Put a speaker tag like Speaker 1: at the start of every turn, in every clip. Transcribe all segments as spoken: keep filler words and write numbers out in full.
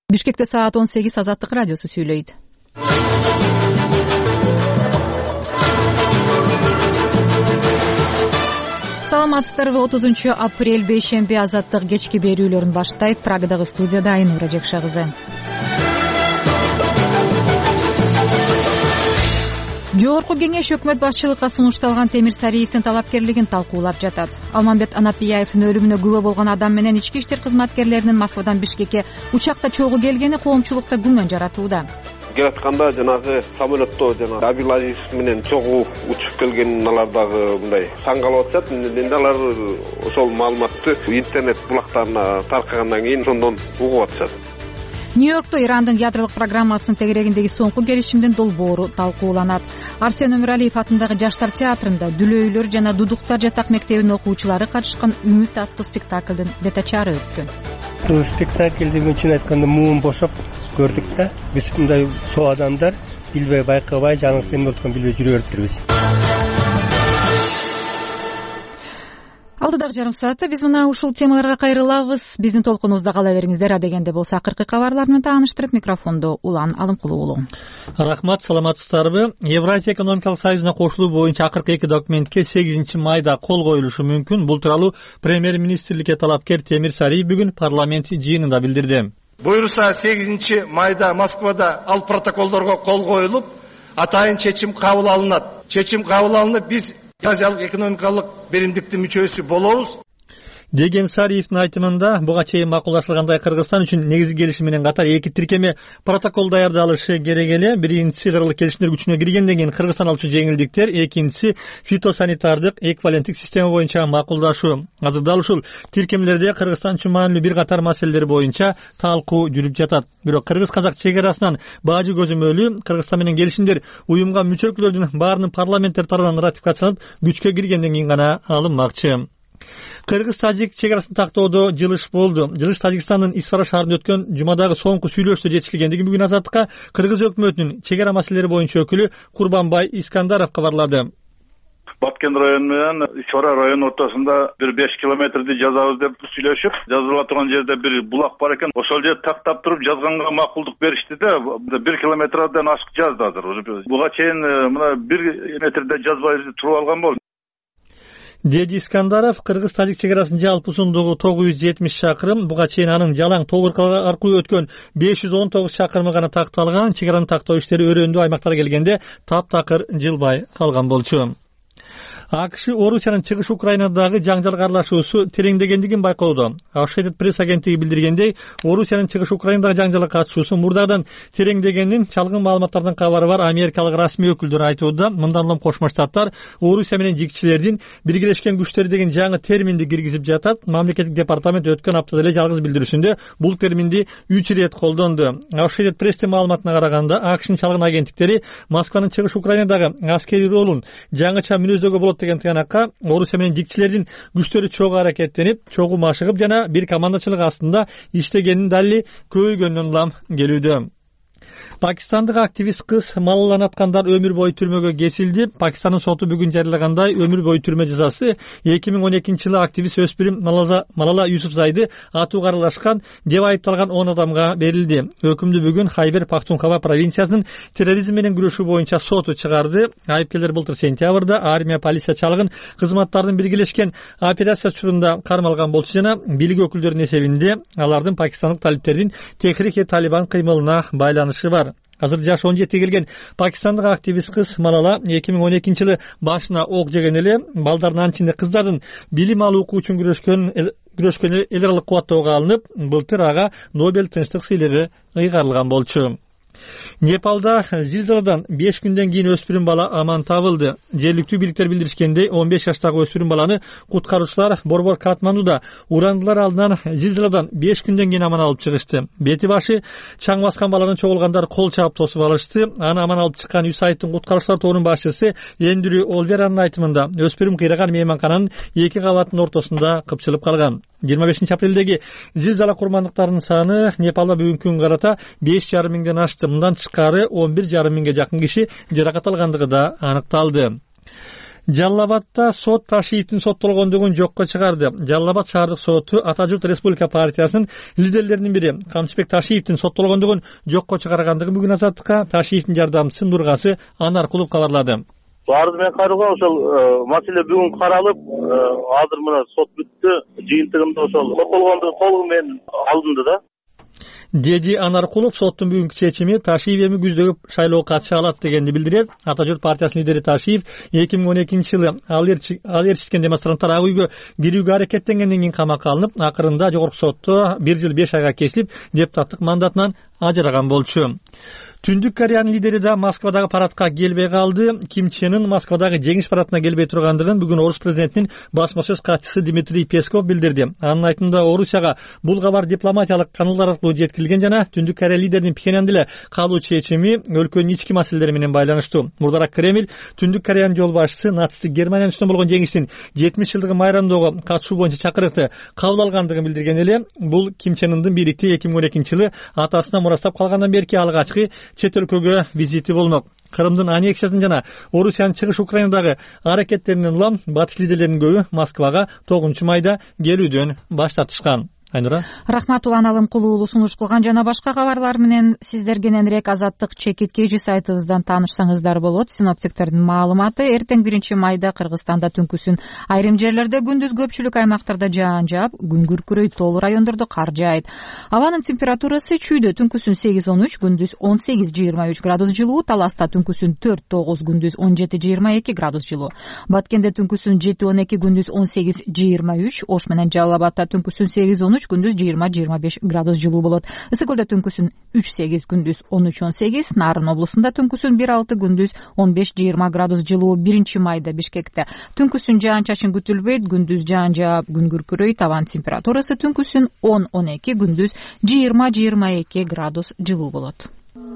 Speaker 1: Бишкекте саат он сегиз, Азаттык радиосу сүйлөйт. Саламатсыздарбы? отузунчу апрель бейшемби Азаттык кечки берүүлөрүн баштайт. Прагадагы студияда Айнура Жекша кызы. Жогорку кеңеш өкмөт башчылыкка сунушталган Темир Сариевдин талапкерлигин талкуулап жатат. Алмамбет Анапияевдин өлүмүнө күбө болгон адам менен ички иштер кызматкерлеринин Москвадан Бишкекке учакта чогуу келгени коомчулукта күмөн жаратууда.
Speaker 2: Келатканда жанагы самолетто жана Абилазиз менен чогуу учуп келгенин алар дагы мындай саңгалап атышат. Мен алар ошол маалыматты интернет булактарына таркагандан кийин ошондон угуп атышат.
Speaker 1: Нью-Йоркто Ирандын ядролук программасынын тегерегиндеги соңку келишимдин долбоору талкууланат. Арсен Өмүралиев атындагы Жаштар театрында Дүлөйлөр жана Дудуктар жатак мектебинин окуучулары катышкан Үмүт аттуу спектаклдын бетачары өттү.
Speaker 3: Бул спектаклди чын айтканда муун бошоп көрдүк да. Биз мындай соо адамдар билбей байкабай жаңысы эме болуп билбей жүрө бериптирбиз.
Speaker 1: Алдыдагы жарым саатта биз мына ушул темаларга кайрылабыз. Биздин толкунубузда кала бериңиздер. Адегенде болсо акыркы кабарлар менен тааныштырып, микрофондо Улан Алымкулуу уулу.
Speaker 4: Рахмат, саламатсыздарбы? Евразия экономикалык союзуна кошулуу боюнча акыркы эки документке сегизинчи майда кол коюлушу мүмкүн. Бул тууралуу премьер-министрликке талапкер Темир Сариев бүгүн парламент жыйынында билдирди.
Speaker 5: Буюрса сегизинчи майда Москвада ал протоколдорго кол коюлуп, атайын чечим кабыл алынат. Чечим кабыл алынып, биз Евразиялык экономикалык беримдиктин мүчөсү болобуз
Speaker 4: деген Сариевдин айтымында буга чейин макулдашылгандай Кыргызстан үчүн негизги келишим менен катар эки тиркеме протокол даярдалышы керек эле. Биринчиси кыргызлык келишимдер күчүнө киргенден кийин Кыргызстан алчу жеңилдиктер, экинчиси фитосанитардык эквиваленттик система боюнча макулдашуу. Азырда ушул тиркемелерде Кыргызстан үчүн маанилүү бир катар маселелер боюнча талкуу жүрүп жатат. Бирок кыргыз-казак чек арасынан баажы көзөмөлү Кыргызстан менен келишимдер уюмга мүчө өлкөлөрдүн баарынын парламенттер тарабынан ратификацияланып күчкө киргенден кийин гана алынмакчы. Кыргыз-тажик чек арасын тактоодо жылыш болду. Жылыш Тажикстандын Исфара шаарында өткөн жумадагы соңку сүйлөшүүсү жетишилгендиги бүгүн Азаттыкка Кыргыз өкмөтүнүн чек ара маселелери боюнча өкүлү Курбанбай Искандаров кабарлады.
Speaker 6: Баткен району менен Исфара району ортосунда бир беш километрди жазабыз деп сүйлөшүп, жазыла турган жерде бир булак бар экен. Ошол жерди тактап туруп жазганга макулдук беришти да, бир километрден ашык жазды азыр. Буга чейин мына бир метрде жазбай туруп алган болду.
Speaker 4: Деди Искандаров, Кыргыз-тажик чек арасынын жалпы узундугу тогуз жүз жетимиш чакырым, буга чейин анын жалаң тогуркалар аркылуу өткөн беш жүз он тогуз чакырымы гана такталган. Чек араны тактоо иштери өрөөндүү аймактарга келгенде таптакыр жылбай калган болчу. АКШ Орусиянын чыгыш Украинадагы жаңжалга аралашуусу тереңдегендигин байкоодо. Associated Press агенттиги билдиргендей, Орусиянын чыгыш Украинадагы жаңжалга катышуусу мурдагыдан тереңдегенин чалгын маалыматтардан кабары бар америкалык расмий өкүлдөр айтууда. Мындан улам Кошмо Штаттар Орусия менен жигчилердин биргелешкен күчтөр деген жаңы терминди киргизип жатат. Мамлекеттик департамент өткөн аптада эле жалгыз билдирүүсүндө бул терминди үч ирет колдонду. Associated Press маалыматына караганда, АКШнын чалгын агенттиктери Москванын чыгыш Украинадагы аскерий ролун жаңыча мүнөздөгө болот деген тыянакка Орусия менен жигчилердин күчтөрү чогуу аракеттенип, чогуу машыгып жана бир командачылык астында иштегенин дали көйгөндөн улам келүүдө. Пакистандык активист кыз Малала Наткандар өмүр бою түрмөгө кесилди. Пакистандын соту бүгүн жарыялагандай өмүр бою түрмө жазасы эки миң он экинчи жылы активист өспүрүм Малала Юсуфзайды атууга аралашкан деп айыпталган он адамга берилди. Өкүмдү бүгүн Хайбер Пахтунхва провинциясынын терроризм менен күрөшүү боюнча соту чыгарды. Айыпкерлер былтыр сентябрда армия, полиция, чалгын кызматтардын биргелешкен операция учурунда кармалган болчу жана бийлик өкүлдөрүнүн эсебинде алардын пакистандык талиптердин Техрик-и-Талибан кыймылына байланышы бар. Азыр жашы он жетиге келген пакистандык активист кыз Малала эки миң он экинчи жылы башына ок жеген эле. Балдардын ичинде кыздардын билим алуу үчүн күрөшкөн күрөшкөн эл аралык кубаттоого алынып, былтыр ага Нобель тынчтык сыйлыгы ыйгарылган болчу. Непалда зилзаладан беш күндөн кийин өспүрүм бала аман табылды. Жергиликтүү бийликтер билдиришкендей, он беш жаштагы өспүрүм баланы куткаруучулар Борбор Катмандуда урандылар алдынан зилзаладан беш күндөн кийин аман алып чыгышты. Бети башы чаң баскан баланын чогулгандар кол чаап тосуп алышты. Аны аман алып чыккан ю сайттын куткаруучулар тобунун башчысы Эндрю Олверанын айтымында, өспүрүм кыйраган мейманкананын эки кабатынын ортосунда кыпчылып калган. жыйырма бешинчи апрелдеги зилзала курмандыктарынын саны Непалда бүгүнкү күнгө карата беш жарым миңден ашты. Мындан тышкары он бир жарым миңге жакын киши жаракат алгандыгы да аныкталды. Жалал Абадда сот Ташиевдин соттолгондугун жокко чыгарды. Жалал Абад шаардык соту Ата журт Республика партиясынын лидерлеринин бири Камчыбек Ташиевдин соттолгондугун жокко чыгаргандыгын бүгүн Азаттыкка Ташиевдин жардамчысы Нургасы Анаркулов кабарлады.
Speaker 7: Арыз менен кайрылган ошол маселе бүгүн каралып, азыр мына сот бүттү. Жыйынтыгында ошол соттолгондугу толугу менен алынды да.
Speaker 4: Деди Анаркулов соттун бүгүнкү чечими Ташиев эми күздөгү шайлоого катыша алат дегенди билдирет. Ата журт партиясынын лидери Ташиев эки миң он экинчи жылы ал ээрчиткен демонстранттар ак үйгө кирүүгө аракеттенгенден кийин камакка алынып, акырында жогорку сотто бир жыл беш айга кесилип, депутаттык мандатынан ажыраган болчу. Түндүк Кореянын лидери да Москвадагы парадка келбей калды. Ким Чен Ын Москвадагы жеңиш парадына келбей тургандыгын бүгүн Орус президентинин басма сөз катчысы Дмитрий Песков билдирди. Анын айтымында Орусияга бул кабар дипломатиялык каналдар аркылуу жеткирилген жана Түндүк Корея лидеринин Пхеньянда эле калуу чечими өлкөнүн ички маселелери менен байланыштуу. Мурдараак Кремль Түндүк Кореянын жол башчысы нацисттик Германиянын үстүнөн болгон жеңиштин жетимиш жылдыгы майрамдоого катышуу боюнча чакырыкты кабыл алгандыгын билдирген эле. Бул Ким Чен Ындын бийликти эки миң он экинчи жылы атасына мурастап калгандан берки алгачкы чет өлкөгө визити болмок. Кырымдын аннексиясын жана Орусиянын чыгыш Украинадагы аракеттеринен улам батыш лидерлеринин көбү Москвага тогузунчу майда келүүдөн баш тартышкан. Айнура.
Speaker 1: Рахмат Улан Алымкулуу уулу сунуш кылган жана башка кабарлар менен сиздер кененирээк Азаттык чекит кежи сайтыбыздан таанышсаңыздар болот. Синоптиктердин маалыматы эртең биринчи майда Кыргызстанда түнкүсүн айрым жерлерде, күндүз көпчүлүк аймактарда жаан жаап, күн күркүрөйт, тоолуу райондордо кар жаайт. Абанын температурасы чүйдө түнкүсүн сегиз он үч, күндүз он сегиз жыйырма үч градус жылуу, Таласта түнкүсүн төрт тогуз, күндүз он жети жыйырма эки градус жылуу. Баткенде түнкүсүн жети он эки, күндүз он сегиз жыйырма үч, Ош менен Жалал Абадта түнкүсүн сегиз он үч, күндүз жыйырма жыйырма беш градус жылуу болот. Ысык көлдө түнкүсүн үч сегиз, күндүз он үч он сегиз, Нарын облусунда түнкүсүн бир алты, күндүз он беш жыйырма градус жылуу. Биринчи майда Бишкекте түнкүсүн жаан чачын күтүлбөйт, күндүз жаан жаап, күн күркүрөйт, абан температурасы түнкүсүн он он эки, күндүз жыйырма жыйырма эки градус жылуу болот.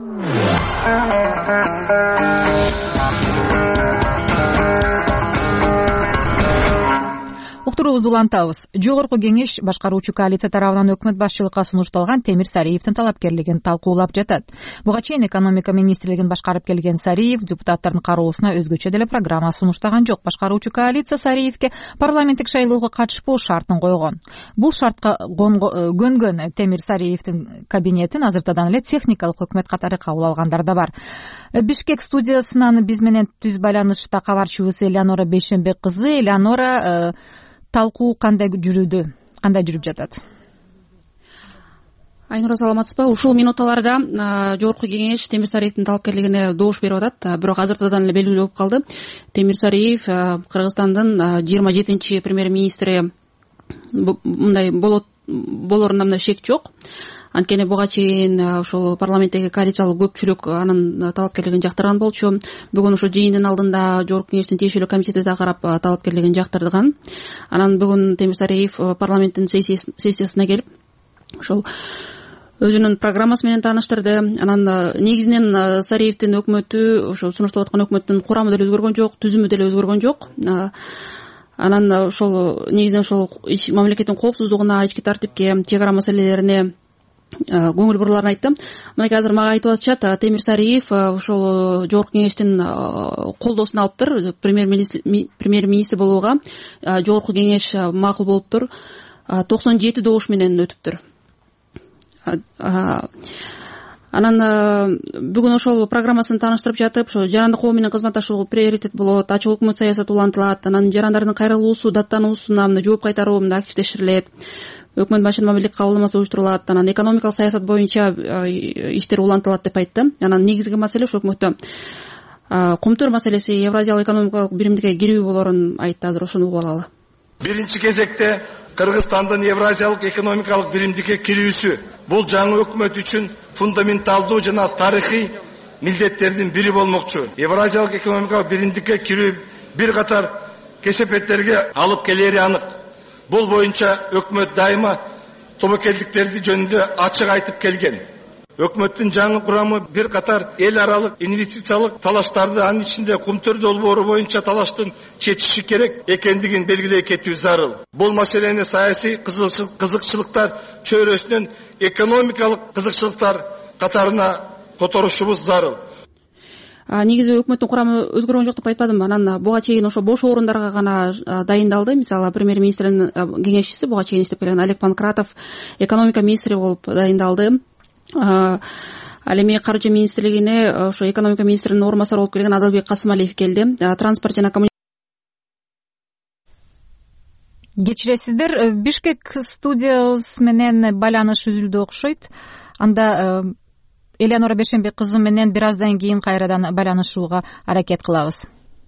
Speaker 1: Уктуруубузду улантабыз. Жогорку кеңеш башкаруучу коалиция тарабынан өкмөт башчылыкка сунушталган Темир Сариевдин талапкерлигин талкуулап жатат. Буга чейин экономика министрлигин башкарып келген Сариев депутаттардын кароосуна өзгөчө деле программа сунуштаган жок. Башкаруучу коалиция Сариевге парламенттик шайлоого катышпоо шартын койгон. Бул шартка көнгөн Темир Сариевдин кабинетин азыртадан эле техникалык өкмөт катары кабыл алгандар да бар. Бишкек студиясынан биз менен түз байланышта кабарчыбыз Элеонора Бейшенбек кызы. Элеонора, талкуу кандай жүрүүдө, кандай жүрүп жатат?
Speaker 8: Айнура, саламатсызбы? Ушул минуталарда жогорку кеңеш Темир Сариевдин талапкерлигине добуш берип атат. Бирок азыртадан эле белгилүү болуп калды. Темир Сариев Кыргызстандын жыйырма жетинчи премьер-министри мындай болоруна мындай шек жок. Анткени буга чейин ошол парламенттеги коалициялык көпчүлүк анын талапкерлигин жактырган болчу. Бүгүн ошо жыйындын алдында жогорку кеңештин тиешелүү комитети да карап талапкерлигин жактырган. Анан бүгүн Темир Сариев парламенттин сессиясына келип ошол өзүнүн программасы менен тааныштырды. Анан негизинен Сариевдин өкмөтү, ошо сунушталып аткан өкмөттүн курамы деле өзгөргөн жок, түзүмү деле өзгөргөн жок. Анан ошол негизинен ошол мамлекеттин коопсуздугуна, ички тартипке, чек ара маселелерине көңүл бурууларын айтты. Мынакей азыр мага айтып атышат, Темир Сариев ошол жогорку кеңештин колдоосун алыптыр, премьер-министр болууга жогорку кеңеш макул болуптур, токсон жети добуш менен өтүптүр. Анан бүгүн ошол программасын тааныштырып жатып, ошо жарандык коо менен кызматташуу приоритет болот, ачык өкмөт саясаты улантылат, анан жарандардын кайрылуусу, даттануусуна жооп кайтаруу активдештирилет. Өкмөт башчынын мамилдик кабылдамасы уюштурулат, анан экономикалык саясат боюнча иштер улантылат деп айтты. Анан негизги маселе ошо өкмөттө кумтөр маселеси, Евразиялык экономикалык биримдикке кирүү болорун айтты. Азыр ошону угуп алалы.
Speaker 5: Биринчи кезекте Кыргызстандын Евразиялык экономикалык биримдикке кирүүсү бул жаңы өкмөт үчүн фундаменталдуу жана тарыхый милдеттердин бири болмокчу. Евразиялык экономикалык биримдикке кирүү бир катар кесепеттерге алып келери анык. Бул боюнча өкмөт дайыма тобокелдиктерди жөнүндө ачык айтып келген. Өкмөттүн жаңы курамы бир катар эл аралык инвестициялык талаштарды, анын ичинде кумтөр долбоору боюнча талаштын чечиши керек экендигин белгилей кетүү зарыл. Бул маселени саясий кызыкчылыктар чөйрөсүнөн экономикалык кызыкчылыктар катарына которушубуз зарыл.
Speaker 8: негизи өкмөттүн курамы өзгөргөн жок деп айтпадымбы? Анан буга чейин ошо бош орундарга гана дайындалды. Мисалы премьер министрдин кеңешчиси буга чейин иштеп келген Олег Панкратов экономика министри болуп дайындалды. Ал эми каржы министрлигине ошо экономика министринин орун басары болуп келген Адалбек Касымалиев келди. Транспорт жана
Speaker 1: кечиресиздер, Бишкек студиябыз менен байланыш үзүлдү окшойт. Анда Элеонора Бешенбек кызы менен бир аздан кийин кайрадан байланышууга аракет кылабыз.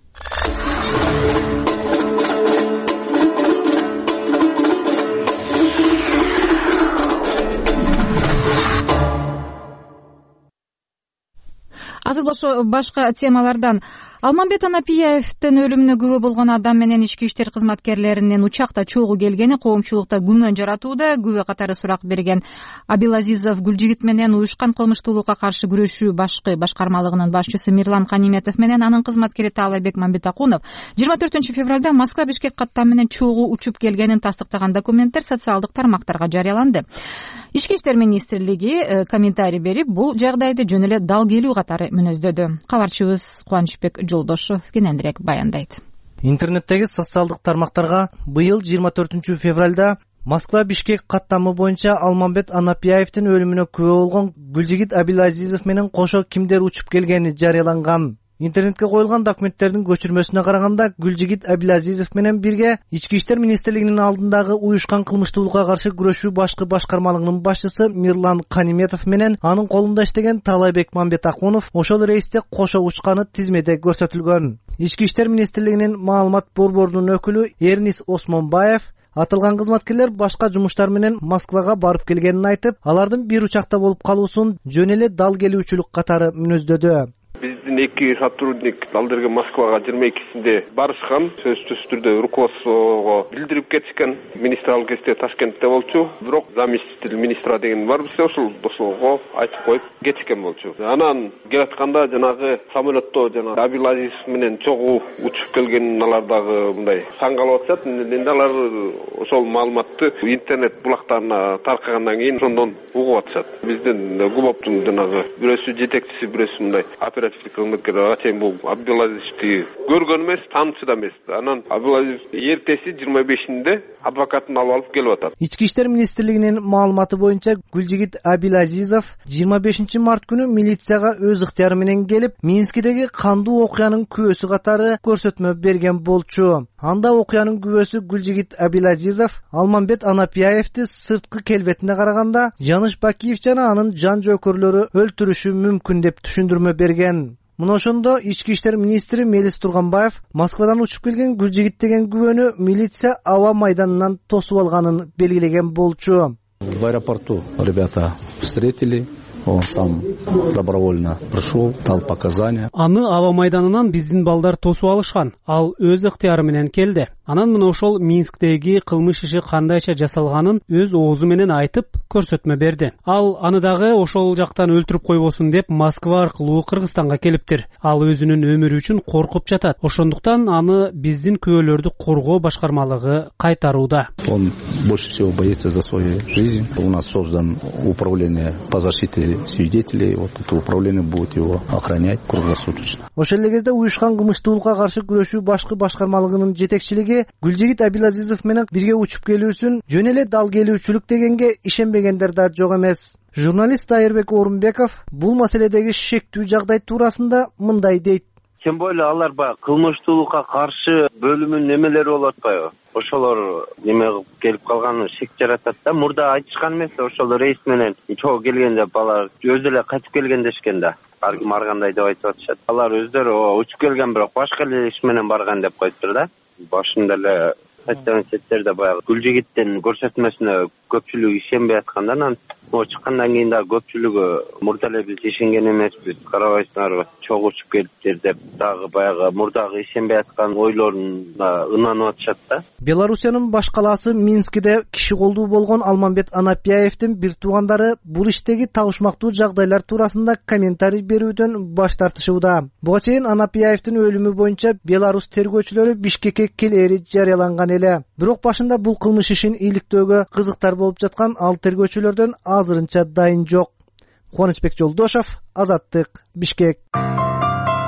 Speaker 1: Азыр ошо башка темалардан Алмамбет Анапияевдин өлүмүнө күбө болгон адам менен ички иштер кызматкерлеринин учакта чогуу келгени коомчулукта күмөн жаратууда. Күбө катары сурак берген Абилазизов Гүлжигит менен уюшкан кылмыштуулукка каршы күрөшүү башкы башкармалыгынын башчысы Мирлан Каниметов менен анын кызматкери Таалайбек Мамбетакунов жыйырма төртүнчү февралда Москва Бишкек каттам менен чогуу учуп келгенин тастыктаган документтер социалдык тармактарга жарыяланды. Ички иштер министрлиги комментарий берип, бул жагдайды жөн эле дал келүү катары мүнөздөдү. Кабарчыбыз Кубанычбек Жолдошов кененирээк баяндайт.
Speaker 9: Интернеттеги социалдык тармактарга быйыл жыйырма төртүнчү февралда Москва Бишкек каттамы боюнча Алмамбет Анапияевдин өлүмүнө күбө болгон Гүлжигит Абилазизов менен кошо кимдер учуп келгени жарыяланган. Интернетке коюлган документтердин көчүрмөсүнө караганда Гүлжигит Абилазизов менен бирге ички иштер министрлигинин алдындагы уюшкан кылмыштуулукка каршы күрөшүү башкы башкармалыгынын башчысы Мирлан Каниметов менен анын колунда иштеген Таалайбек Мамбетакунов ошол рейсте кошо учканы тизмеде көрсөтүлгөн. Ички иштер министрлигинин маалымат борборунун өкүлү Эрнис Осмонбаев атылган кызматкерлер башка жумуштар менен Москвага барып келгенин айтып, алардын бир учакта болуп калуусун жөн эле дал келүүчүлүк катары мүнөздөдү.
Speaker 2: Биздин эки сотрудник алдыргы Москвага жыйырма экисинде барышкан, сөзсүз түрдө руководствого билдирип кетишкен. Министр ал кезде Ташкентте болчу, бирок заместитель министра деген бар бизде, ошол ошого айтып коюп кетишкен болчу. Анан келатканда жанагы самолетто жана Абилазизов менен чогуу учуп келген алар дагы мындай саңгалап атышат. Эми алар ошол маалыматты интернет булактарына таркагандан кийин ошондон угуп атышат. Биздин ГУБОПтун жанагы бирөөсү жетекчиси, бирөөсү мындай кызматкерлер чейин бул Абилазизовду көргөн эмес, таанышы да эмес. Анан Абилазизов эртеси жыйырма бешинде адвокатын алып алып келип атат.
Speaker 9: Ички иштер министрлигинин маалыматы боюнча Гүлжигит Абилазизов жыйырма бешинчи март күнү милицияга өз ыктыяры менен келип, Минскидеги кандуу окуянын күбөсү катары көрсөтмө берген болчу. Анда окуянын күбөсү Гүлжигит Абилазизов Алмамбет Анапияевди сырткы келбетине караганда Жаныш Бакиев жана анын жан жөөкөрлөрү өлтүрүшү мүмкүн деп түшүндүрмө берген. Мына ошондо ички иштер министри Мелис Турганбаев Москвадан учуп келген Гүлжигит деген күбөнү милиция аба майданынан тосуп алганын белгилеген болчу.
Speaker 10: В аэропорту ребята встретили. Он сам добровольно пришел, дал показания.
Speaker 11: Аны аба майданынан биздин балдар тосуп алышкан. Ал өз ыктыяры менен келди. Анан мына ошол Минсктеги кылмыш иши кандайча жасалганын өз оозу менен айтып көрсөтмө берди. Ал аны дагы ошол жактан өлтүрүп койбосун деп Москва аркылуу Кыргызстанга келиптир. Ал өзүнүн өмүрү үчүн коркуп жатат. Ошондуктан аны биздин күбөлөрдү коргоо башкармалыгы кайтарууда.
Speaker 10: Он больше всего боится за свою жизнь. У нас создан управление по защите свидетелей. Вот это управление будет его охранять круглосуточно.
Speaker 9: Ошол эле кезде уюшкан кылмыштуулукка каршы күрөшүү башкы башкармалыгынын жетекчилиги Гүлжигит Абилазизов менен бирге учуп келүүсүн жөн эле дал келүүчүлүк дегенге ишенбегендер да жок эмес. Журналист Айырбек Орунбеков бул маселедеги шектүү жагдай туурасында мындай дейт.
Speaker 12: Тем более алар баягы кылмыштуулукка каршы бөлүмүнүн немелери болуп атпайбы? Ошолор неме кылып келип калганы шек жаратат да. Мурда айтышкан эмес, ошол рейс менен чогуу келгенде балар өзү эле кайтып келген дешкен да. Ар ким ар кандай деп айтып атышат. Алар өздөрү учуп келген, бирок башка эле иш менен барган деп коюптур да. Башында эле айтқан сеттерде баягы Гүлжигиттин көрсөтмөсүнө көпчүлүк ишенбей атканда, анан о чыккандан кийин да көпчүлүгү мурда эле биз ишенген эмеспиз, карабайсыңарбы, чогуу учуп келиптир деп дагы баягы мурдагы ишенбей аткан ойлоруна ынанып атышат да.
Speaker 9: Белоруссиянын баш калаасы Минскиде киши колдуу болгон Алмамбет Анапияевдин бир туугандары бул иштеги табышмактуу жагдайлар туурасында комментарий берүүдөн баш тартышууда. Буга чейин Анапияевдин өлүмү боюнча Беларусь тергөөчүлөрү Бишкекке келери жарыяланган эле. Бирок башында бул кылмыш ишин иликтөөгө кызыктар болуп жаткан ал тергөөчүлөрдөн азырынча дайын жок. Кубанычбек Жолдошов, Азаттык, Бишкек.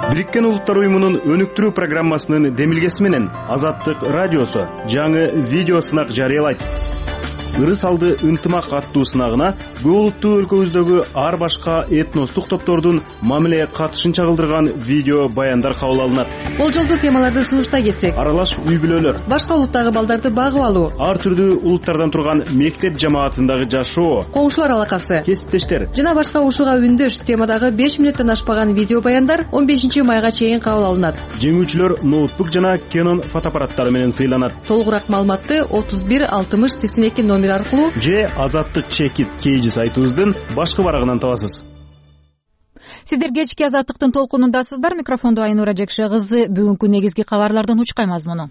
Speaker 13: Бириккен Улуттар уюмунун өнүктүрүү программасынын демилгеси менен Азаттык радиосу жаңы видео сынак жарыялайт. Ырыс алды ынтымак аттуу сынагына көп улуттуу өлкөбүздөгү ар башка этностук топтордун мамиле катышын чагылдырган видео баяндар кабыл алынат.
Speaker 14: Болжолдуу темаларды сунуштай кетсек:
Speaker 13: аралаш үй бүлөлөр,
Speaker 14: башка улуттагы балдарды багып алуу,
Speaker 13: ар түрдүү улуттардан турган мектеп жамаатындагы жашоо,
Speaker 14: коңшулар алакасы,
Speaker 13: кесиптештер
Speaker 14: жана башка ушуга үндөш темадагы беш мүнөттөн ашпаган видео баяндар он бешинчи майга чейин кабыл алынат.
Speaker 13: Жеңүүчүлөр ноутбук жана Canon фотоаппараттары менен сыйланат.
Speaker 14: Толугураак маалыматты отуз бир алтымыш сексен эки номер аркылуу
Speaker 13: же Азаттык чекит кейжи сайтыбыздын башкы барагынан табасыз.
Speaker 1: Сиздер кечки Азаттыктын толкунундасыздар. Микрофондо Айнура Жекше кызы. Бүгүнкү негизги кабарлардын учкай мазмуну.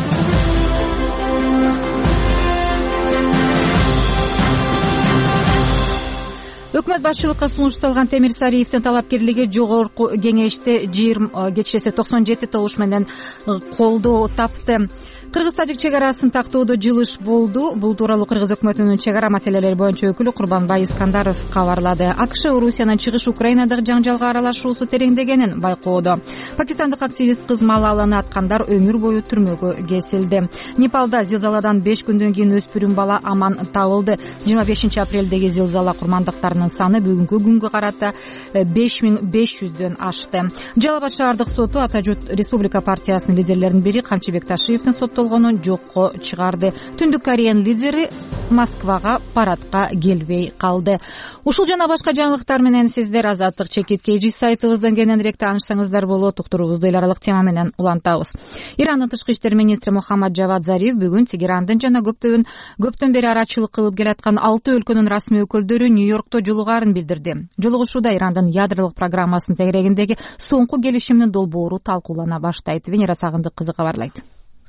Speaker 1: Өкмөт башчылыкка сунушталган Темир Сариевдин талапкерлиги жогорку кеңеште жыйырма кечеси токсон жети добуш менен колдоо тапты. Кыргыз-тажик чек арасын тактоодо жылыш болду. Бул тууралуу Кыргыз өкмөтүнүн чек ара маселелери боюнча өкүлү Курбанбай Искандаров кабарлады. АКШ Орусиянын чыгыш Украинадагы жаңжалга аралашуусу тереңдегенин байкоодо. Пакистандык активист кыз Малаланы аткандар өмүр бою түрмөгө кесилди. Непалда зилзаладан беш күндөн кийин өспүрүм бала аман табылды. жыйырма бешинчи апрелдеги зилзала курмандыктарынын саны бүгүнкү күнгө карата беш миң беш жүздөн ашты. Жалал Абад шаардык соту Ата журт Республика партиясынын лидерлеринин бири Камчыбек Ташиевдин соттолгонун жокко чыгарды. Түндүк Кореянын лидери Москвага парадка келбей калды. Ушул жана башка жаңылыктар менен сиздер Азаттык чекит кейжи сайтыбыздан кененирээк таанышсаңыздар болот. Уктуруубузду эл аралык тема менен улантабыз. Ирандын тышкы иштер министри Мухаммад Жавад Зариф бүгүн Тегерандын жана көптөн көптөн бери арачылык кылып келаткан алты өлкөнүн расмий өкүлдөрү Нью-Йоркто жолугаарын билдирди. Жолугушууда Ирандын ядролук программасынын тегерегиндеги соңку келишимдин долбоору талкуулана баштайт. Венера Сагындык кызы кабарлайт.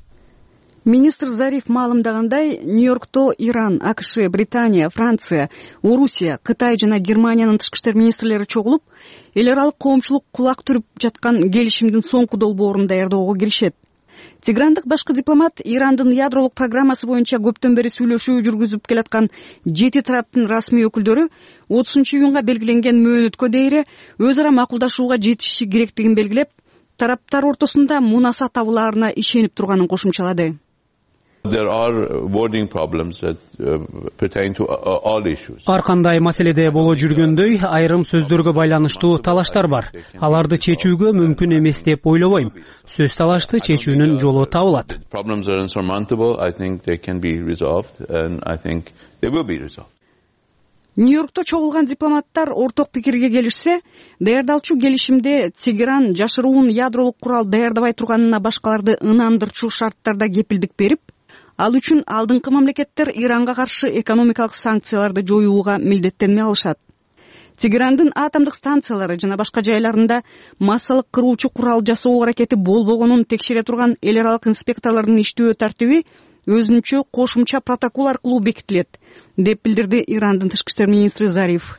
Speaker 15: Министр Зариф маалымдагандай, Нью-Йоркто Иран, АКШ, Британия, Франция, Орусия, Кытай жана Германиянын тышкы иштер министрлери чогулуп, эл аралык коомчулук кулак түрүп жаткан келишимдин соңку долбоорун даярдоого киришет. Тегерандык башкы дипломат Ирандын ядролук программасы боюнча көптөн бери сүйлөшүү жүргүзүп келаткан жети тараптын расмий өкүлдөрү отузунчу июнга белгиленген мөөнөткө дейре өз ара макулдашууга жетишиши керектигин белгилеп, тараптар ортосунда мунаса табылаарына ишенип турганын кошумчалады.
Speaker 16: There are wording problems that uh, pertain to all issues.
Speaker 11: Ар кандай маселеде боло жүргөндөй, айрым сөздөргө байланыштуу талаштар бар. Аларды чечүүгө мүмкүн эмес деп ойлобойм. Сөз талашты чечүүнүн жолу табылат.
Speaker 16: Problems are insurmountable. I think they can be resolved and I think they will be resolved.
Speaker 15: Нью-Йоркто чогулган дипломаттар орток пикирге келишсе, даярдалчу келишимде Тегеран жашыруун ядролук курал даярдабай турганына башкаларды ынандырчу шарттарда кепилдик берип, ал үчүн алдыңкы мамлекеттер Иранга каршы экономикалык санкцияларды жоюуга милдеттенме алышат. Тегерандын атомдук станциялары жана башка жайларында массалык кыруучу курал жасоо аракети болбогонун текшере турган эл аралык инспекторлордун иштөө тартиби өзүнчө кошумча протокол аркылуу бекитилет, деп билдирди Ирандын тышкы иштер министри Зариф.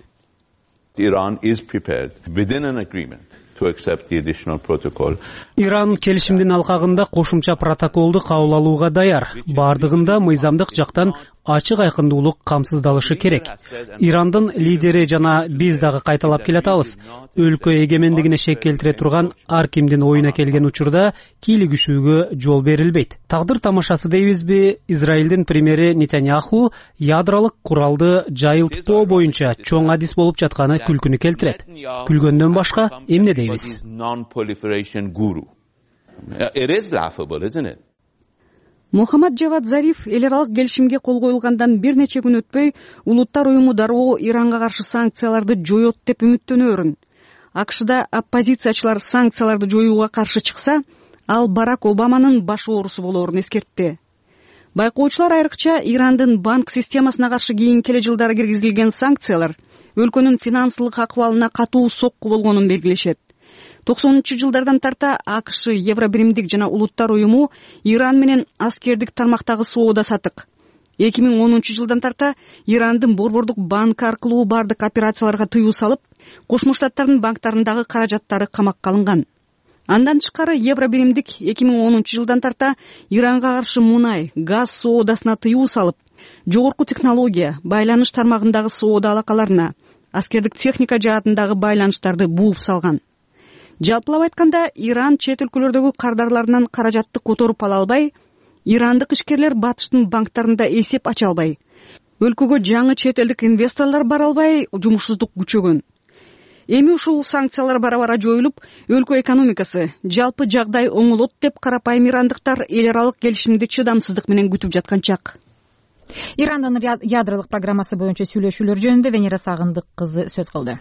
Speaker 16: Iran is prepared within an agreement to accept the additional protocol.
Speaker 11: Иран келишимдин алкагында кошумча протоколду кабыл алууга даяр. Бардыгында мыйзамдык жактан ачык айкындуулук камсыздалышы керек. Ирандын лидери жана биз дагы кайталап келатабыз. Өлкө эгемендигине шек келтире турган ар кимдин оюна келген учурда кийлигишүүгө жол берилбейт. Тагдыр тамашасы дейбизби? Израилдин премьери Нетаньяху ядролук куралды жайылтпоо боюнча чоң адис болуп жатканы күлкүнү келтирет. Күлгөндөн башка эмне дейбиз?
Speaker 16: Non-proliferation guru. It is laughable, isn't it?
Speaker 15: Мухаммад Жавад Зариф эл аралык келишимге кол коюлгандан бир нече күн өтпөй Улуттар уюму дароо Иранга каршы санкцияларды жоет деп үмүттөнөөрүн. АКШда оппозициячылар санкцияларды жоюуга каршы чыкса, ал Барак Обаманын баш оорусу болоорун эскертти. Байкоочулар айрыкча Ирандын банк системасына каршы кийинки жылдары киргизилген санкциялар өлкөнүн финансылык акыбалына катуу сокку болгонун белгилешет. токсонунчу жылдардан тарта АКШ, Евробиримдик жана Улуттар уюму Иран менен аскердик тармактагы соода сатык. эки миң онунчу жылдан тарта Ирандын борбордук банк аркылуу бардык операцияларга тыюу салып, Кошмо Штаттардын банктарындагы каражаттары камакка алынган. Андан тышкары Евробиримдик эки миң онунчу жылдан тарта Иранга каршы мунай, газ соодасына тыюу салып, жогорку технология, байланыш тармагындагы соода алакаларына, аскердик техника жаатындагы байланыштарды бууп салган. Жалпылап айтканда, Иран чет өлкөлөрдөгү кардарларынан каражатты которуп ала албай, ирандык ишкерлер батыштын банктарында эсеп ача албай, өлкөгө жаңы чет элдик инвесторлор бара албай, жумушсуздук күчөгөн. Эми ушул санкциялар бара-бара жоюлуп, өлкө экономикасы, жалпы жагдай оңолот деп карапайым ирандыктар эл аралык келишимди чыдамсыздык менен күтүп жаткан чак.
Speaker 1: Ирандын ядролук программасы боюнча сүйлөшүүлөр жөнүндө Венера Сагындык кызы сөз кылды.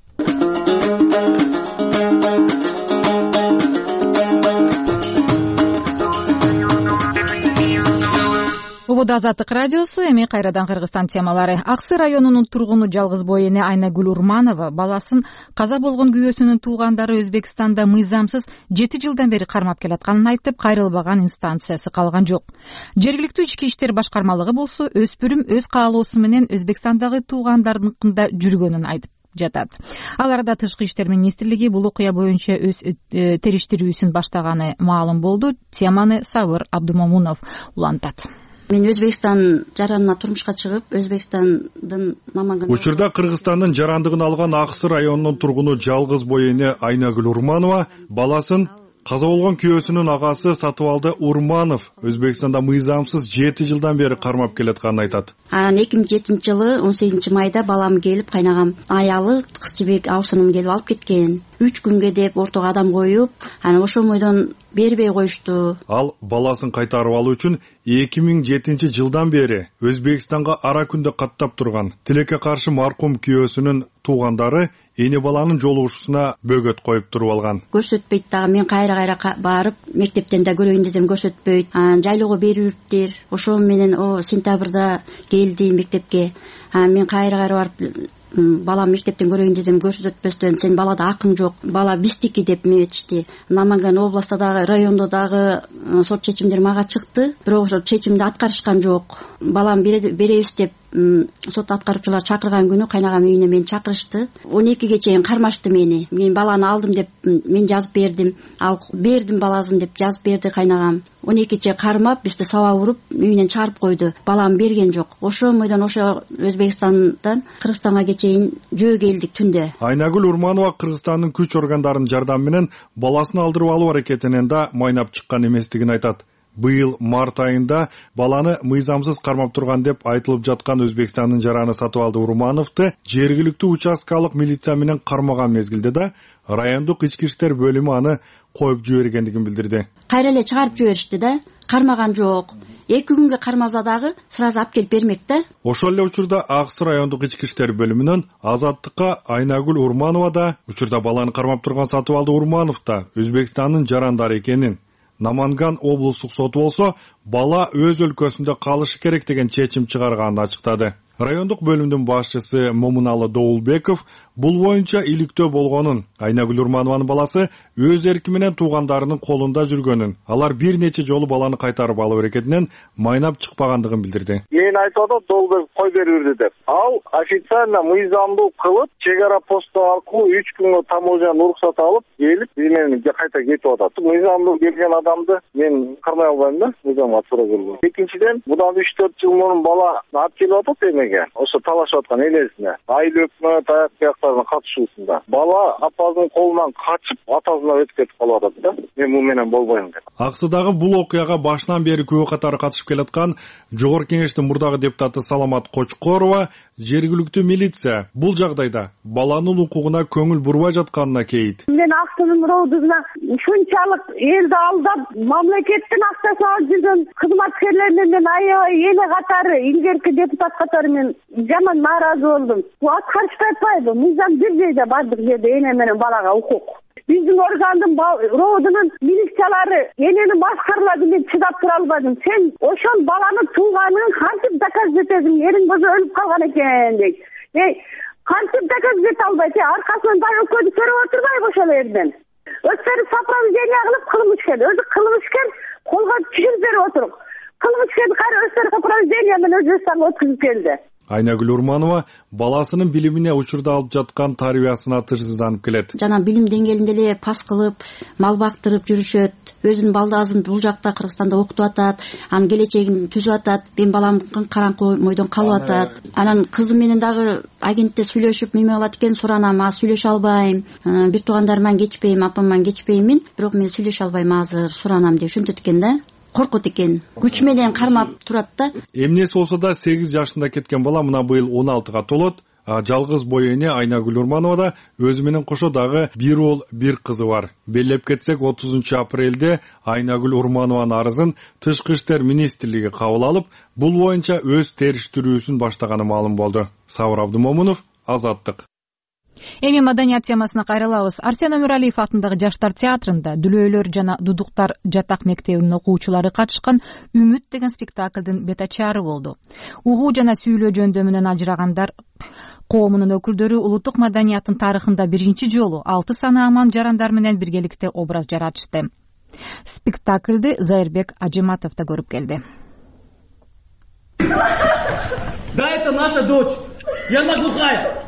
Speaker 1: Убуда Азаттык радиосу, эми кайрадан Кыргызстан темалары. Аксы районунун тургуну жалгызбой эне Айнагүл Урманова баласын каза болгон күйөөсүнүн туугандары Өзбекстанда мыйзамсыз жети жылдан бери кармап келатканын айтып, кайрылбаган инстанциясы калган жок. Жергиликтүү ички иштер башкармалыгы болсо өспүрүм өз каалоосу менен Өзбекстандагы туугандарыныкында жүргөнүн айтып жатат. Ал арада Тышкы иштер министрлиги бул окуя боюнча өз териштирүүсүн баштаганы маалым болду. Теманы Сабыр Абдумомунов улантат.
Speaker 17: Мен Өзбекстан жаранына турмушка чыгып, Өзбекстандын намагын
Speaker 18: Учурда Кыргызстандын жарандыгын алган Аксы районунун тургуну жалгызбой эне Айнагүл Урманова баласын каза болгон күйөөсүнүн агасы Сатыбалды Урманов Өзбекстанда мыйзамсыз жети жылдан бери кармап келатканын айтат.
Speaker 17: Анан эки миң жетинчи жылы он сегизинчи майда балам келип, кайнагам аялы кыз жибек Авсынын келип алып кеткен. үч күнгө деп ортого адам коюп, анан ошол бойдон бербей коюшту.
Speaker 18: Ал баласын кайтарып алуу үчүн эки миң жетинчи жылдан бери Өзбекстанга ара күндө каттап турган. Тилекке каршы маркум күйөөсүнүн туугандары эне баланын жолугушусуна бөгөт коюп туруп алган.
Speaker 17: Көрсөтпөйт дагы, мен кайра-кайра барып, мектептен да көрөйүн десем көрсөтпөйт. Анан жайлоого бериптир. Ошол менен о сентябрда келди мектепке. Анан мен кайра-кайра барып балам мектептен көрөйүн десем көрсөтпөстөн сен балада акың жок, бала биздики деп метишти. Наманган областта дагы, райондо дагы сот чечимдери мага чыкты, бирок ошол чечимди аткарышкан жок. Балам беребиз деп сот аткаруучулар чакырган күнү кайнагам үйүнө мени чакырышты. он экиге чейин кармашты мени. Мен баланы алдым деп мен жазып бердим. Ал бердим баласын деп жазып берди кайнагам. он экиче кармап, бизди саба уруп, үйүнөн чыгарып койду. Балам берген жок. Ошол бойдон ошо Өзбекстандан Кыргызстанга чейин жөө келдик түндө.
Speaker 18: Айнагүл Урманова Кыргызстандын күч органдарынын жардамы менен баласын алдырып алуу аракетинен да майнап чыккан эместигин айтат. Быйыл март айында баланы мыйзамсыз кармап турган деп айтылып жаткан Өзбекстандын жараны Сатыбалды Урмановду жергиликтүү участкалык милиция менен кармаган мезгилде да райондук ички иштер бөлүмү аны коюп жибергендигин билдирди.
Speaker 17: Кайра эле чыгарып жиберишти да, кармаган жок. эки күнгө кармаса дагы сразу алып келип бермек да.
Speaker 18: Ошол эле учурда Аксы райондук ички иштер бөлүмүнөн Азаттыкка Айнагүл Урманова да учурда баланы кармап турган Сатыбалды Урманов да Өзбекстандын жарандары экенин, Наманган облустук соту болсо бала өз өлкөсүндө калышы керек деген чечим чыгарганын ачыктады. Райондук бөлүмдүн башчысы Момуналы Доулбеков бул боюнча иликтөө болгонун, Айнагүл Урманованын баласы өз эрки менен туугандарынын колунда жүргөнүн, алар бир нече жолу баланы кайтарып алуу аракетинен майнап чыкпагандыгын билдирди.
Speaker 19: Мен айтып атам Доулбеков кой бериверди деп. Ал официально мыйзамдуу кылып, чек ара посту аркылуу үч күнгө таможнядан уруксат алып, келип, менен кайта кетип атат. Мыйзамдуу келген адамды мен кармай албайм да, мыйзамга туура келген. Экинчиден, будан үч төрт жыл мурун бала алып келип атат эмеге? Ошо талашып аткан энесине. Айыл өкмөт аяк бияктардын катышуусунда. Бала апасынын колунан качып, атасына өтүп кетип калып атат да. Мен бул менен болбойм деп.
Speaker 18: Аксыдагы бул окуяга башынан бери күбө катары катышып келаткан Жогорку Кеңештин мурдагы депутаты Саламат Кочкорова жергиликтүү милиция бул жагдайда баланын укугуна көңүл бурбай жатканына кейит.
Speaker 20: Мен Аксынын роодуна ушунчалык элди алдап, мамлекеттин акчасын алып жүргөн кызматкерлерден мен аябай эне катары, илгерки депутат катары мен жаман нааразы болдум. Бул аткарышпай атпайбы? Мыйзам бир жерде бардык жерде эне менен балага укук. Биздин органдын роодунун милициялары энени башкарылады деп чыдап тура албадым. Сен ошол баланы тууганын кантип доказать этесиң? Эриң болсо өлүп калган экен дейт. Эй, кантип доказать эте албайт? Аркасынан дагы өкмөт көрүп отурбайбы ошол жерден? Өздөрү сопровождение кылып кылмышкер, өзү кылмышкер колго түшүрүп берип отуруп. Кылмышкерди кайра өздөрү сопровождение менен Өзбекстанга өткүзүп келди.
Speaker 18: Айнагүл Урманова баласынын билимине учурда алып жаткан тарбиясына тырсызданып келет.
Speaker 17: Жана билим деңгээлинде эле пас кылып, мал бактырып жүрүшөт. Өзүнүн балдазын бул жакта Кыргызстанда окутуп атат, анын келечегин түзүп атат. Мен балам караңкы мойдон калып атат. Анан кызым менен дагы агентте сүйлөшүп неме кылат экен, суранам, а сүйлөшө албайм. Бир туугандарыман кечпейм, апаман кечпеймин, бирок мен сүйлөшө албайм азыр, суранам деп ошентет экен да. Коркут экен. Күч менен кармап турат да.
Speaker 18: Эмнеси болсо да сегиз жашында кеткен бала мына быйыл он алтыга толот. Жалгыз бой эне Айнагүл Урмановада өзү менен кошо дагы бир уул, бир кызы бар. Белгилеп кетсек, отузунчу апрелде Айнагүл Урманованын арызын Тышкы иштер министрлиги кабыл алып, бул боюнча өз териштирүүсүн баштаганы маалым болду. Сабыр Абдымомунов, Азаттык.
Speaker 1: Эми маданият темасына кайрылабыз. Арсен Өмүралиев атындагы Жаштар театрында Дүлөйлөр жана Дудуктар жатак мектебинин окуучулары катышкан Үмүт деген спектаклдын бет ачаары болду. Угуу жана сүйлөө жөндөмүнөн ажырагандар коомунун өкүлдөрү улуттук маданияттын тарыхында биринчи жолу алты саны аман жарандар менен биргеликте образ жаратышты. Спектаклды Зайырбек Ажиматов да көрүп келди.
Speaker 21: Да, это наша дочь. И она глухая.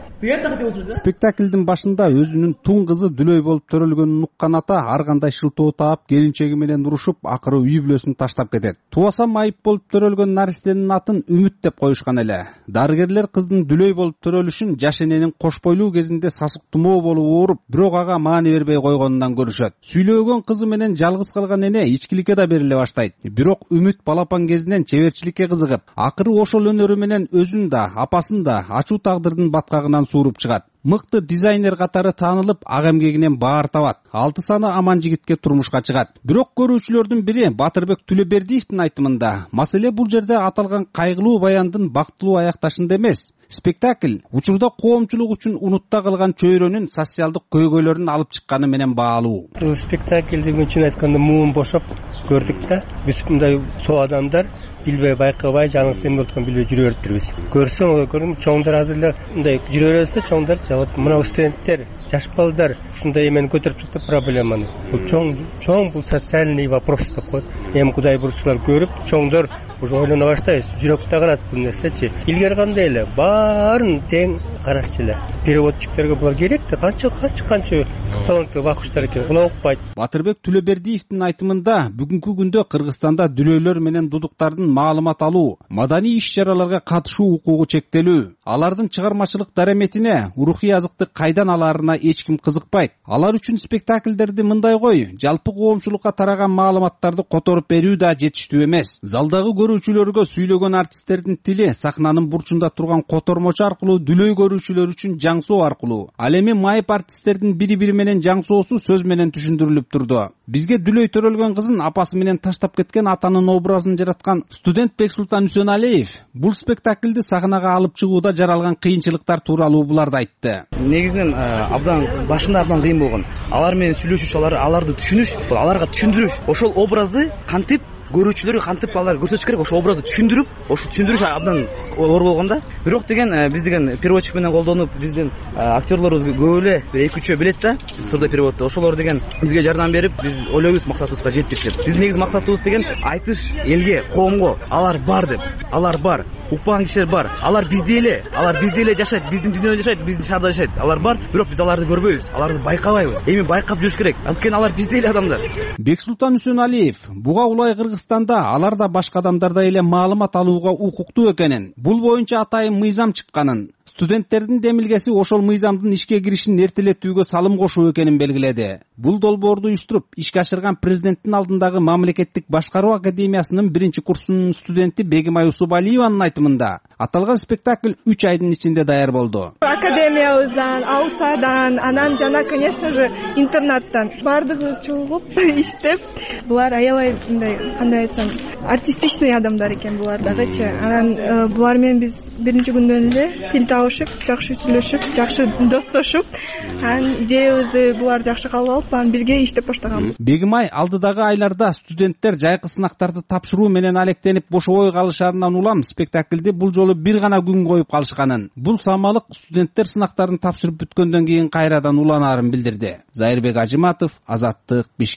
Speaker 22: Спектаклдин башында өзүнүн тун кызы Дүлөй болуп төрөлгөнүн уккан ата ар кандай шылтоо таап, келинчеги менен урушуп, акыры үй бүлөсүн таштап кетет. Туасам айып болуп төрөлгөн наристенин атын Үмүт деп коюшкан эле. Дарыгерлер кыздын Дүлөй болуп төрөлүшүн жаш эненин кош бойлуу кезинде сасык тумоо болуп ооруп, бирок ага маани бербей койгонунан көрүшөт. Сүйлөгөн кызы менен жалгыз калган эне ичкиликке да бериле баштайт. Бирок Үмүт балапан кезинен чеберчиликке кызыгып, акыры ошол өнөрү менен өзүн да, апасын да ачуу тагдырдын баткагынан сууруп чыгат. Мыкты дизайнер катары таанылып, ак эмгегинен баар табат. Алты саны аман жигитке турмушка чыгат. Бирок көрүүчүлөрдүн бири Батырбек Түлөбердиевдин айтымында, маселе бул жерде аталган кайгылуу баяндын бактылуу аякташында эмес. Спектакль учурда коомчулук үчүн унутта калган чөйрөнүн социалдык көйгөйлөрүн алып чыкканы менен баалуу.
Speaker 3: Бул спектакльди чын айтканда муун бошоп көрдүк да. Биз мындай соо адамдар билбей байкабай жаңысы эме болуп билбей жүрө бериптирбиз. Көрсөң көрдүм, чоңдар азыр эле мындай жүрө беребиз да, чоңдар вот мына студенттер, жаш балдар ушундай эмени көтөрүп чыкты проблеманы. Бул чоң чоң бул социальный вопрос деп коет. Эми Кудай бурсулар көрүп, чоңдор уже ойлоно баштайбыз. Жүрөктө калат бул нерсечи. Илгери кандай эле баарын тең карашчу эле. Переводчиктерге булар керек да, канча канча канча таланттуу бакыштар экен. Була укпайт.
Speaker 22: Батырбек Түлөбердиевдин айтымында, бүгүнкү күндө Кыргызстанда Дүлөйлөр менен Дудуктардын маалымат алуу, маданий иш-чараларга катышуу укугу чектелүү. Алардын чыгармачылык дараметине, рухий азыкты кайдан алаарына эч ким кызыкпайт. Алар үчүн спектакльдерди мындай кой, жалпы коомчулукка тараган маалыматтарды которуп берүү да жетиштүү эмес. Залдагы көрүүчүлөргө сүйлөгөн артисттердин тили сахнанын бурчунда турган котормочу аркылуу Дүлөй көрүүчүлөр үчүн жаңсоо аркылуу. Ал эми майып артисттердин бири-бири менен жаңсоосу сөз менен түшүндүрүлүп турду. Бизге Дүлөй төрөлгөн кызын апасы менен таштап кеткен атанын образын жараткан студент Бексултан Үсөналиев бул спектакльди сахнага алып чыгууда жаралган кыйынчылыктар тууралуу буларды айтты.
Speaker 23: Негизинен абдан башында абдан кыйын болгон. Алар менен сүйлөшүш, алар аларды түшүнүш, аларга түшүндүрүш, ошол образды кантип көрүүчүлөргө кантип алар көрсөтүш керек, ошол образды түшүндүрүп, ошо түшүндүрүш абдан оор болгон да. Бирок деген биз деген переводчик менен колдонуп, биздин актерлорубуз көп эле бир эки үчөө билет да, сурдо переводду. Ошолор деген бизге жардам берип, биз ойлойбуз максатыбызга жеттик деп. Биздин негизи максатыбыз деген айтыш элге, коомго, алар бар деп. Алар бар. Укпаган кишилер бар. Алар бизде эле, алар бизде эле жашайт, биздин дүйнөдө жашайт, биздин шаарда жашайт. Алар бар, бирок биз аларды көрбөйбүз, аларды байкабайбыз. Эми байкап жүрүш керек. Анткени алар бизде эле адамдар.
Speaker 22: Бексултан Үсөналиев буга улай Кыргызстанда алар да башка адамдардай эле маалымат алууга укуктуу экенин, бул боюнча атайын мыйзам чыкканын, студенттердин демилгеси ошол мыйзамдын ишке киришин эртелетүүгө салым кошуу экенин белгиледи. Бул долбоорду уюштуруп, ишке ашырган президенттин алдындагы мамлекеттик башкаруу академиясынын биринчи курсунун студенти Бегимай Усубалиеванын айтымында, аталган спектакль үч айдын ичинде даяр болду.
Speaker 24: Академиябыздан, аутсайдан, анан жана, конечно же, интернаттан бардыгыбыз чогулуп иштеп, булар аябай мындай, кандай айтсам, артистичный адамдар экен булар дагычы. Анан булар менен биз биринчи күндөн эле тил табышып, жакшы сүйлөшүп, жакшы достошуп, анан идеябызды булар жакшы кабыл алып, анан бизге иштеп баштаганбыз.
Speaker 22: Бегимай алдыдагы айларда студенттер жайкы сынактарды тапшыруу менен алектенип бошобой калышарынан улам спектакльди бул жолу бир гана күн коюп калышканын, бул самалык студенттер сынактарын тапшырып бүткөндөн кийин кайрадан уланаарын билдирди. Зайырбек Ажиматов, Азаттык, Бишкек.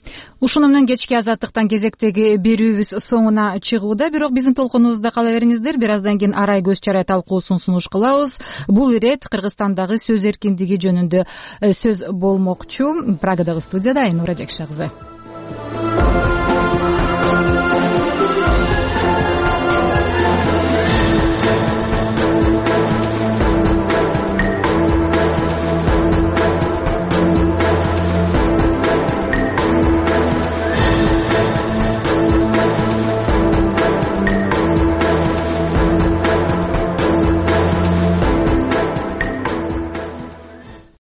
Speaker 1: ушуну менен кечки азаттыктан кезектеги берүүбүз соңуна чыгууда, бирок биздин толкунубузда кала бериңиздер. Бир аздан кийин арай көз чарай талкуусун сунуш кылабыз. Бул ирет Кыргызстандагы сөз эркиндиги жөнүндө сөз болмокчу. Прагадагы студияда Айнура Жакша кызы.